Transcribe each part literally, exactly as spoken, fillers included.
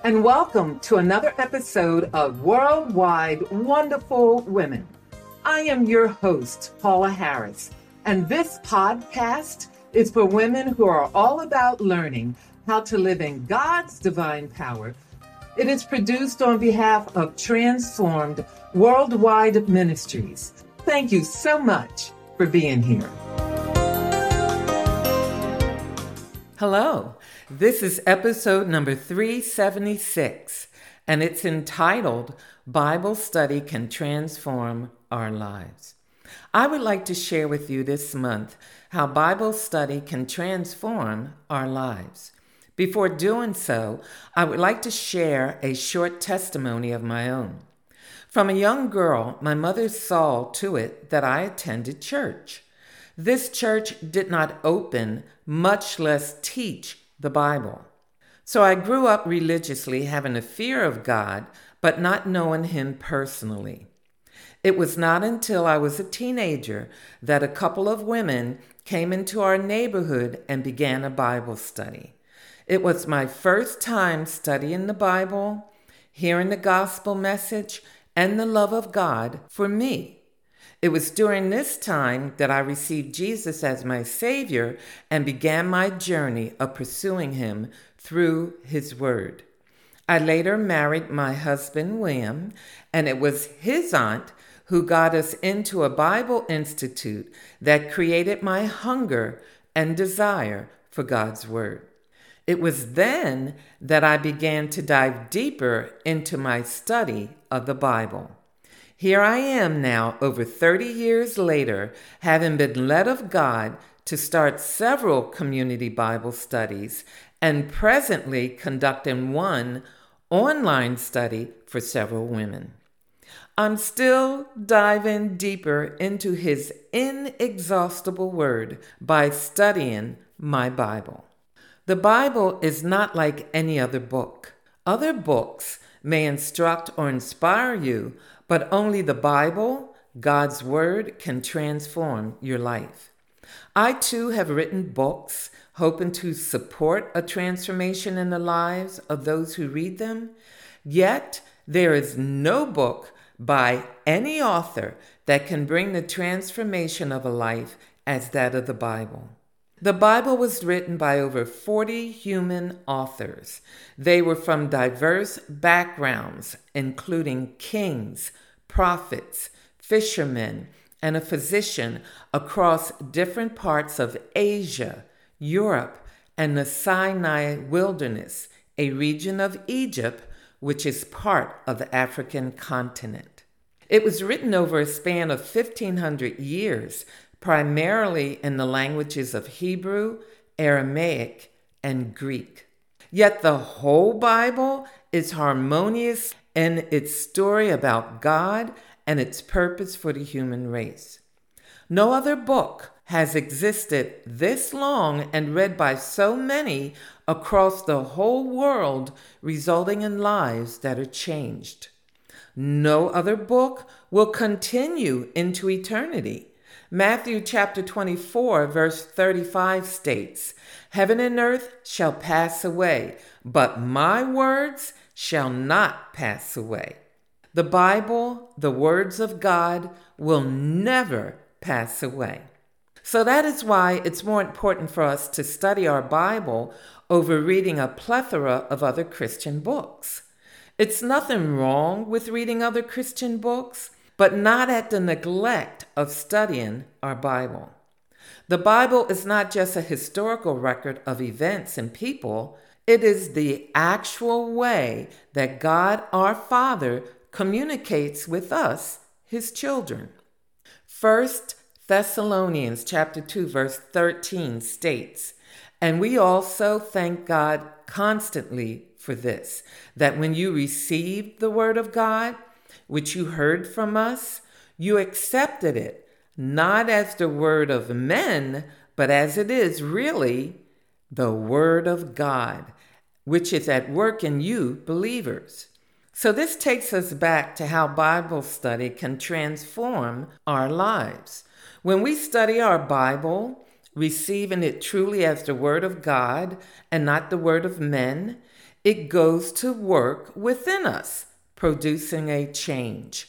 and welcome to another episode of Worldwide Wonderful Women. I am your host, Paula Harris, and this podcast is for women who are all about learning how to live in God's divine power. It is produced on behalf of Transformed Worldwide Ministries. Thank you so much for being here. Hello, this is episode number three seventy-six, and it's entitled Bible Study Can Transform Our Lives. I would like to share with you this month how Bible study can transform our lives. Before doing so, I would like to share a short testimony of my own. From a young girl, my mother saw to it that I attended church. This church did not open, much less teach, the Bible. So I grew up religiously, having a fear of God, but not knowing Him personally. It was not until I was a teenager that a couple of women came into our neighborhood and began a Bible study. It was my first time studying the Bible, hearing the gospel message, and the love of God for me. It was during this time that I received Jesus as my Savior and began my journey of pursuing Him through His Word. I later married my husband, William, and it was his aunt who got us into a Bible institute that created my hunger and desire for God's Word. It was then that I began to dive deeper into my study of the Bible. Here I am now, over thirty years later, having been led of God to start several community Bible studies and presently conducting one online study for several women. I'm still diving deeper into His inexhaustible Word by studying my Bible. The Bible is not like any other book. Other books may instruct or inspire you, but only the Bible, God's Word, can transform your life. I too have written books hoping to support a transformation in the lives of those who read them, yet there is no book by any author that can bring the transformation of a life as that of the Bible. The Bible was written by over forty human authors. They were from diverse backgrounds, including kings, prophets, fishermen, and a physician across different parts of Asia, Europe, and the Sinai Wilderness, a region of Egypt which is part of the African continent. It was written over a span of fifteen hundred years, primarily in the languages of Hebrew, Aramaic, and Greek. Yet the whole Bible is harmonious in its story about God and its purpose for the human race. No other book has existed this long and read by so many across the whole world, resulting in lives that are changed. No other book will continue into eternity. Matthew chapter twenty-four, verse thirty-five states, "Heaven and earth shall pass away, but my words shall not pass away." The Bible, the words of God, will never pass away. So that is why it's more important for us to study our Bible over reading a plethora of other Christian books. It's nothing wrong with reading other Christian books, but not at the neglect of studying our Bible. The Bible is not just a historical record of events and people. It is the actual way that God our Father communicates with us, His children. First Thessalonians chapter two, verse thirteen states, "And we also thank God constantly for this, that when you received the word of God, which you heard from us, you accepted it, not as the word of men, but as it is really the word of God, which is at work in you believers." So this takes us back to how Bible study can transform our lives. When we study our Bible, receiving it truly as the Word of God and not the word of men, it goes to work within us, producing a change.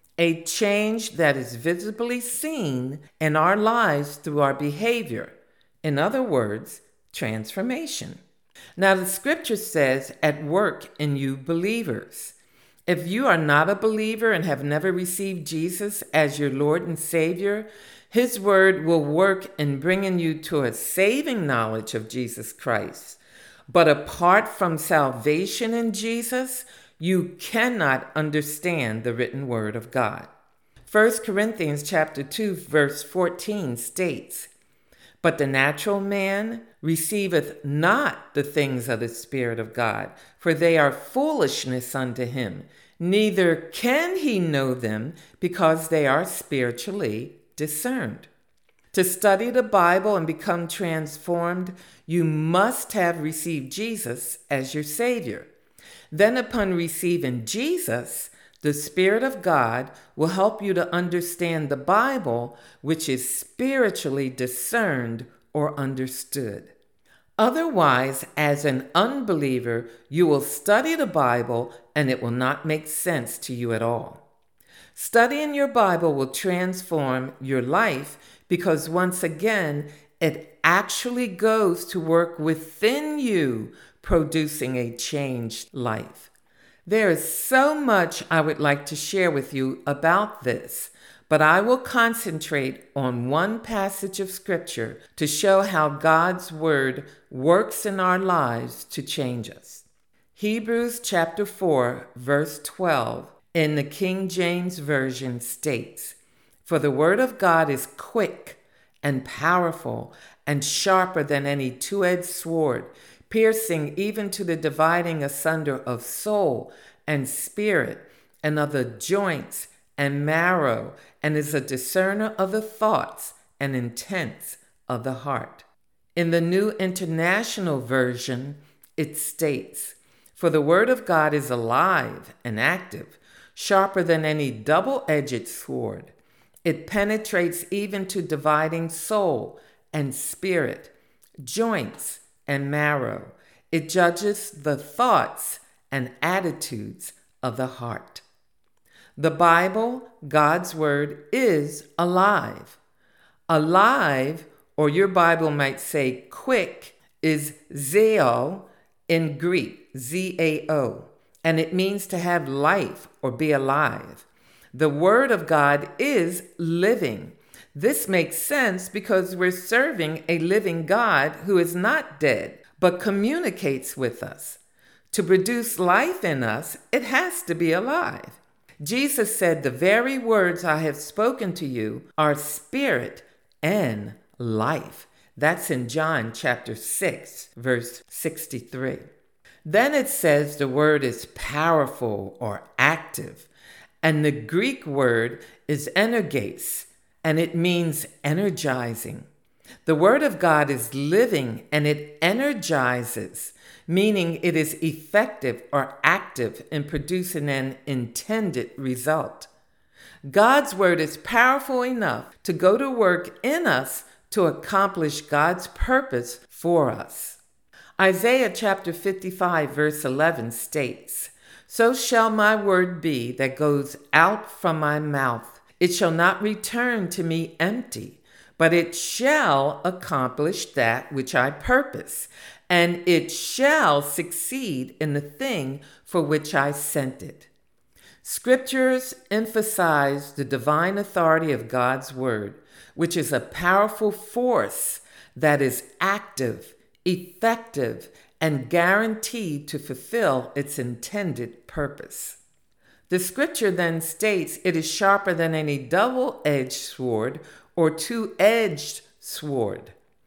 A change that is visibly seen in our lives through our behavior. In other words, transformation. Now, the scripture says, at work in you believers. If you are not a believer and have never received Jesus as your Lord and Savior, His word will work in bringing you to a saving knowledge of Jesus Christ. But apart from salvation in Jesus, you cannot understand the written word of God. First Corinthians chapter two, verse fourteen states, "But the natural man receiveth not the things of the Spirit of God, for they are foolishness unto him. Neither can he know them, because they are spiritually discerned." To study the Bible and become transformed, you must have received Jesus as your Savior. Then upon receiving Jesus, the Spirit of God will help you to understand the Bible, which is spiritually discerned or understood. Otherwise, as an unbeliever, you will study the Bible and it will not make sense to you at all. Studying your Bible will transform your life because once again, it actually goes to work within you, producing a changed life. There is so much I would like to share with you about this, but I will concentrate on one passage of Scripture to show how God's Word works in our lives to change us. Hebrews chapter four, verse twelve in the King James Version states, "For the Word of God is quick and powerful and sharper than any two-edged sword, piercing even to the dividing asunder of soul and spirit and of the joints and marrow, and is a discerner of the thoughts and intents of the heart." In the New International Version, it states, "For the Word of God is alive and active, sharper than any double-edged sword. It penetrates even to dividing soul and spirit, joints and marrow. It judges the thoughts and attitudes of the heart." The Bible, God's Word, is alive. Alive, or your Bible might say quick, is zeo in Greek, Z A O, and it means to have life or be alive. The Word of God is living. This makes sense because we're serving a living God who is not dead, but communicates with us. To produce life in us, it has to be alive. Jesus said, "The very words I have spoken to you are spirit and life." That's in John chapter six, verse sixty-three. Then it says the word is powerful or active, and the Greek word is energes, and it means energizing. The Word of God is living and it energizes, meaning it is effective or active in producing an intended result. God's Word is powerful enough to go to work in us to accomplish God's purpose for us. Isaiah chapter fifty-five, verse eleven states, "So shall my word be that goes out from my mouth. It shall not return to me empty, but it shall accomplish that which I purpose, and it shall succeed in the thing for which I sent it." Scriptures emphasize the divine authority of God's Word, which is a powerful force that is active, effective, and guaranteed to fulfill its intended purpose. The scripture then states it is sharper than any double-edged sword or two-edged sword.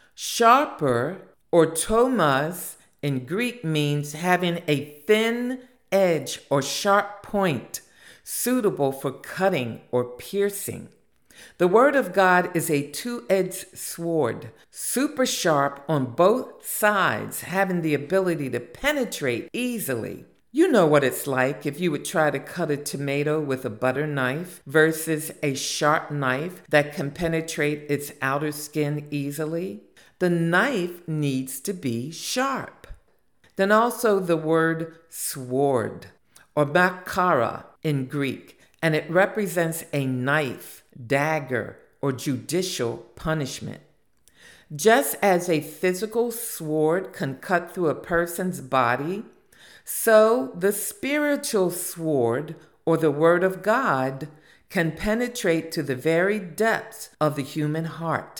Sharper, or tomas, in Greek means having a thin edge or sharp point, suitable for cutting or piercing. The Word of God is a two-edged sword, super sharp on both sides, having the ability to penetrate easily. You know what it's like if you would try to cut a tomato with a butter knife versus a sharp knife that can penetrate its outer skin easily. The knife needs to be sharp. Then also the word sword, or makara in Greek, and it represents a knife, dagger, or judicial punishment. Just as a physical sword can cut through a person's body, so the spiritual sword, or the Word of God, can penetrate to the very depths of the human heart.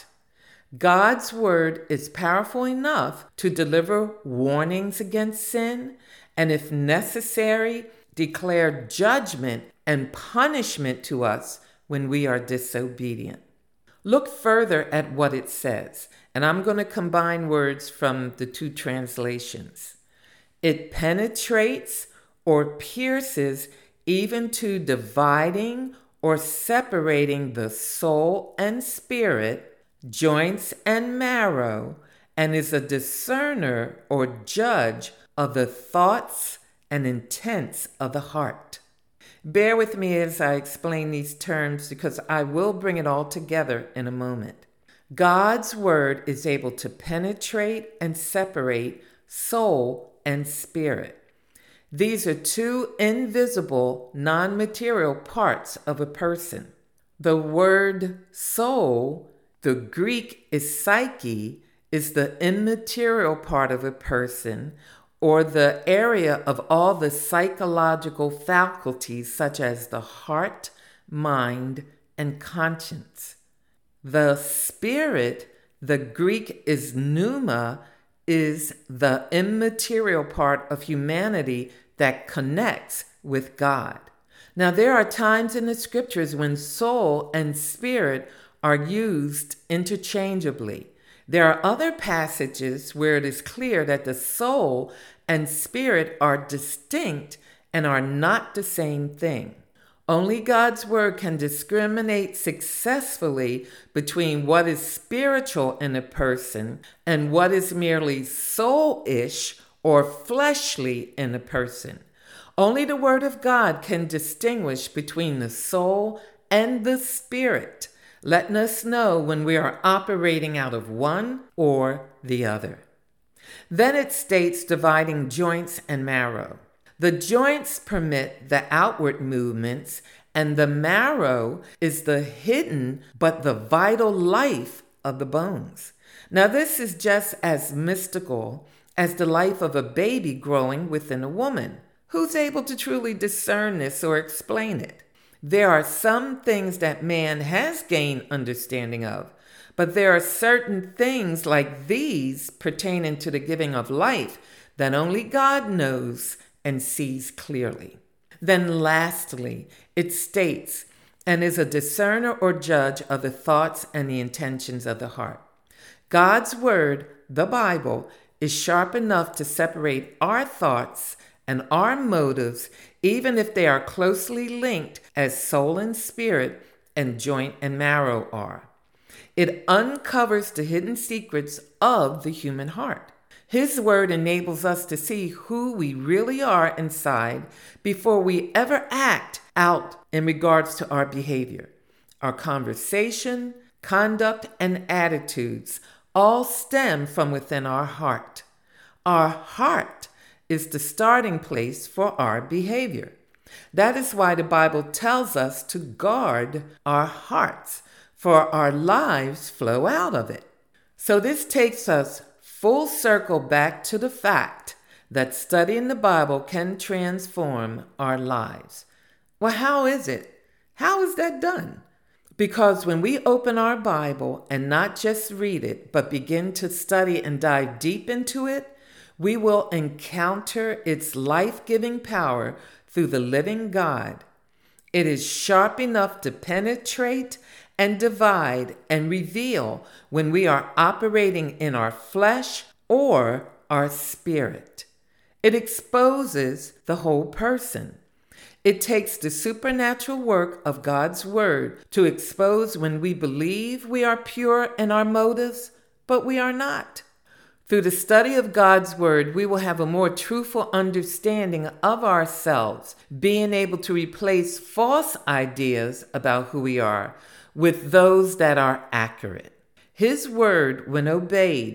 God's Word is powerful enough to deliver warnings against sin, and if necessary, declare judgment and punishment to us when we are disobedient. Look further at what it says, and I'm going to combine words from the two translations. It penetrates or pierces even to dividing or separating the soul and spirit, joints and marrow, and is a discerner or judge of the thoughts and intents of the heart. Bear with me as I explain these terms because I will bring it all together in a moment. God's Word is able to penetrate and separate soul and spirit. These are two invisible, non-material parts of a person. The word soul, the Greek is psyche, is the immaterial part of a person, or the area of all the psychological faculties such as the heart, mind, and conscience. The spirit, the Greek is pneuma, is the immaterial part of humanity that connects with God. Now, there are times in the scriptures when soul and spirit are used interchangeably. There are other passages where it is clear that the soul and spirit are distinct and are not the same thing. Only God's Word can discriminate successfully between what is spiritual in a person and what is merely soul-ish or fleshly in a person. Only the Word of God can distinguish between the soul and the spirit, letting us know when we are operating out of one or the other. Then it states dividing joints and marrow. The joints permit the outward movements, and the marrow is the hidden but the vital life of the bones. Now, this is just as mystical as the life of a baby growing within a woman. Who's able to truly discern this or explain it? There are some things that man has gained understanding of, but there are certain things like these pertaining to the giving of life that only God knows and sees clearly. Then lastly, it states, and is a discerner or judge of the thoughts and the intentions of the heart. God's Word, the Bible, is sharp enough to separate our thoughts and our motives, even if they are closely linked as soul and spirit and joint and marrow are. It uncovers the hidden secrets of the human heart. His Word enables us to see who we really are inside before we ever act out in regards to our behavior. Our conversation, conduct, and attitudes all stem from within our heart. Our heart is the starting place for our behavior. That is why the Bible tells us to guard our hearts, for our lives flow out of it. So this takes us full circle back to the fact that studying the Bible can transform our lives. Well, how is it? How is that done? Because when we open our Bible and not just read it, but begin to study and dive deep into it, we will encounter its life-giving power through the living God. It is sharp enough to penetrate and divide and reveal when we are operating in our flesh or our spirit. It exposes the whole person. It takes the supernatural work of God's Word to expose when we believe we are pure in our motives, but we are not. Through the study of God's Word, we will have a more truthful understanding of ourselves, being able to replace false ideas about who we are with those that are accurate. His Word, when obeyed,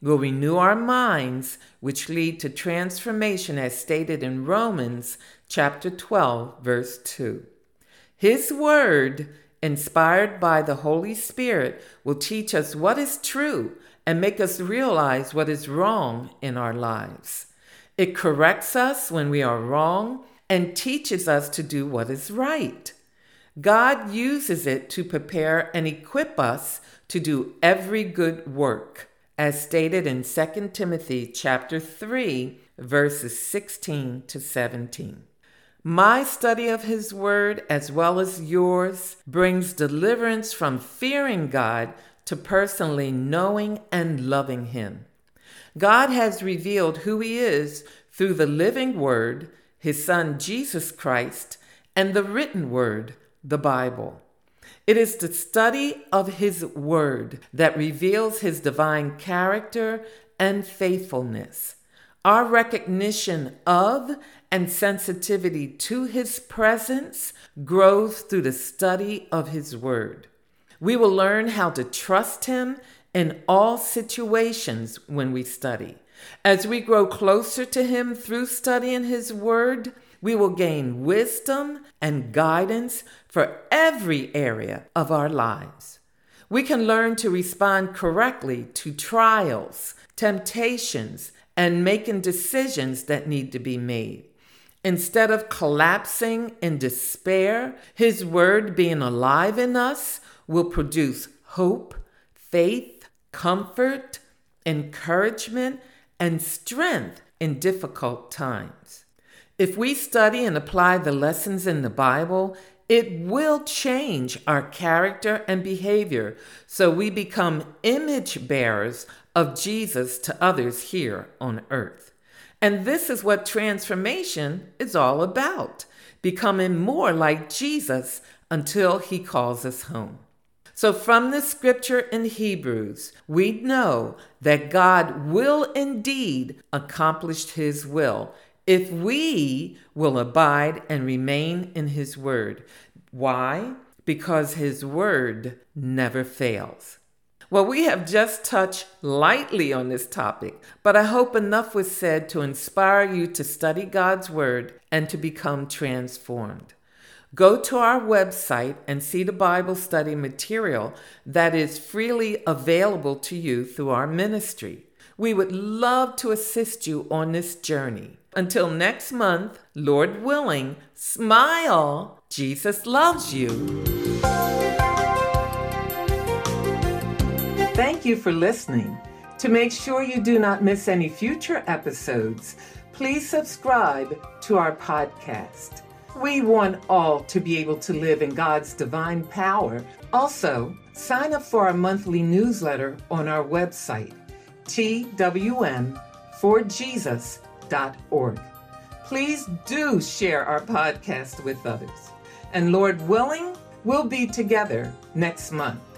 will renew our minds, which lead to transformation as stated in Romans chapter twelve, verse two. His word, inspired by the Holy Spirit, will teach us what is true and make us realize what is wrong in our lives. It corrects us when we are wrong and teaches us to do what is right. God uses it to prepare and equip us to do every good work, as stated in Second Timothy chapter three, verses sixteen to seventeen. My study of his word, as well as yours, brings deliverance from fearing God to personally knowing and loving him. God has revealed who he is through the living word, his son Jesus Christ, and the written word, the Bible. It is the study of his word that reveals his divine character and faithfulness. Our recognition of and sensitivity to his presence grows through the study of his word. We will learn how to trust him in all situations when we study. As we grow closer to him through studying his word, we will gain wisdom and guidance for every area of our lives. We can learn to respond correctly to trials, temptations, and making decisions that need to be made. Instead of collapsing in despair, his word being alive in us will produce hope, faith, comfort, encouragement, and strength in difficult times. If we study and apply the lessons in the Bible, it will change our character and behavior so we become image bearers of Jesus to others here on earth. And this is what transformation is all about, becoming more like Jesus until he calls us home. So from the scripture in Hebrews, we know that God will indeed accomplish his will if we will abide and remain in his word. Why? Because his word never fails. Well, we have just touched lightly on this topic, but I hope enough was said to inspire you to study God's word and to become transformed. Go to our website and see the Bible study material that is freely available to you through our ministry. We would love to assist you on this journey. Until next month, Lord willing, smile. Jesus loves you. Thank you for listening. To make sure you do not miss any future episodes, please subscribe to our podcast. We want all to be able to live in God's divine power. Also, sign up for our monthly newsletter on our website, T W M for Jesus dot org. Please do share our podcast with others. And Lord willing, we'll be together next month.